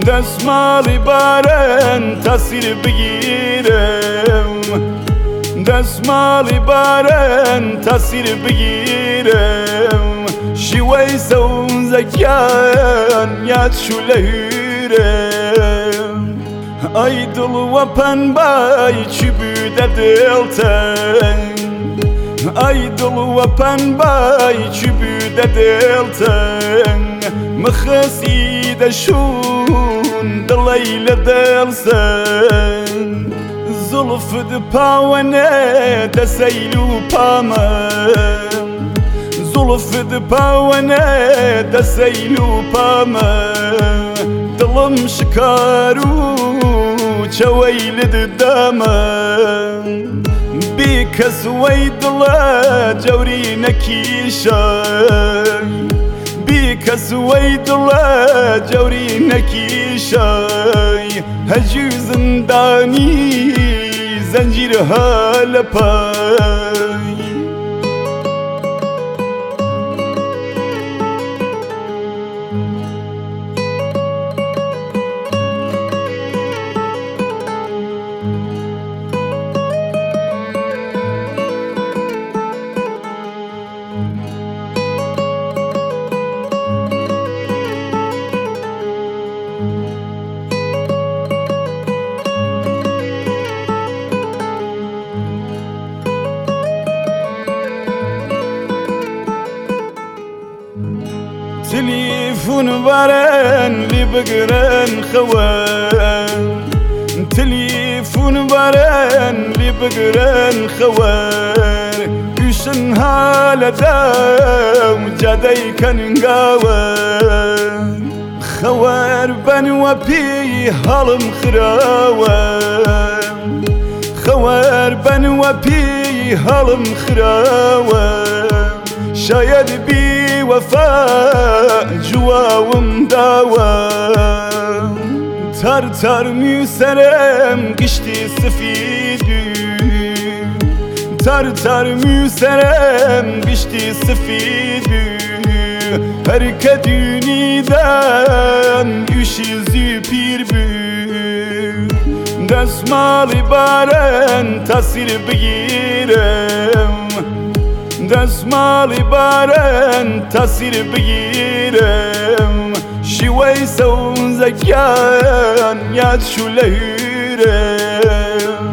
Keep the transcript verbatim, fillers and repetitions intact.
دەسماڵی باران تاسیر بگیرم دەسماڵی باران تاسیر بگیرم شیوەی سەوزەکیان یاد چوو لە هورم ئەی دڵ وە پەنبای چی بوو دەدڵتەن ئەی دڵ وە پەنبای چی بوو دەدڵتەن مخەسی دەشون دڵی لە دڵسەن زڵفت پاوەنە دەسەیل و پامە زڵفت پاوەنە دەسەیل و پامە دڵم شکار و چەوەی لە دامە بێ کەس وەی دڵە جەوری نەکیشای بێ کەس وەی دڵە جەوری نەکیشای هەجوو زندانی زەنجیر هەلە پای تليفون باران لي بقران خوان تليفون باران لي بقران خوان يشن هالدام جادي كان قاوان خوار بن وبي هالم خراوان خوار بن وبي هالم خراوان شايد بي وفاء جواوم داوام تر تر میسرم گشتی سفیدی تر تر میسرم گشتی سفیدی هر که دونیدم یوشی زی پیر بی دەسماڵی باران تاسیر بگیرم دەسماڵی باران تاسیر بگیرم شیوەی سەوزەکیان یاد چوو لە هورم